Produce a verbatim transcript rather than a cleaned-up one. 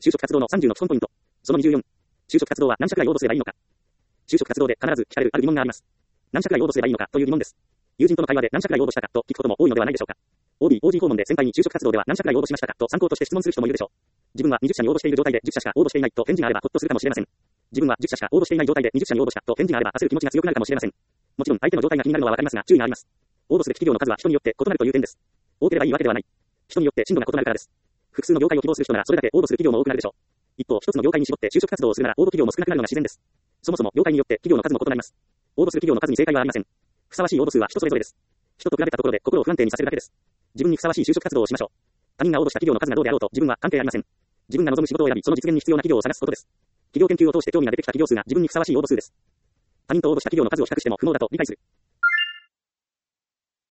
就職活動のさんじゅうの基本ポイント。そのにじゅうよん。就職活動は何社くらい応募すればいいのか。就職活動で必ず聞かれるある疑問があります。何社くらい応募すればいいのかという疑問です。友人との会話で何社くらい応募したかと聞くことも多いのではないでしょうか。オービー、オージー 訪問で先輩に就職活動では何社くらい応募しましたかと参考として質問する人もいるでしょう。自分はにじゅっ社に応募している状態でじゅっ社しか応募していないと返事があればほっとするかもしれません。自分はじゅっ社しか応募していない状態でにじゅっ社に応募したと返事があれば焦る気持ちが強くなるかもしれません。もちろん相手の状態が気になるのはわかりますが注意があります。応募すべき企業の数は人によって異なるという点です。多ければいいわけではない。人によって進度が異なるからです。複数の業界を希望する人ならそれだけ応募する企業も多くなるでしょう。一方、一つの業界に絞って就職活動をするなら応募企業も少なくなるのが自然です。そもそも業界によって企業の数も異なります。応募する企業の数に正解はありません。ふさわしい応募数は人それぞれです。人と比べたところで心を不安定にさせるだけです。自分にふさわしい就職活動をしましょう。他人が応募した企業の数がどうであろうと自分は関係ありません。自分が望む仕事を選び、その実現に必要な企業を探すことです。企業研究を通して興味が出てきた企業数が自分にふさわしい応募数です。他人と応募した企業の数を比較しても不能だと理解する。